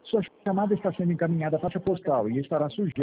Sua chamada está sendo encaminhada à caixa postal e estará sujeita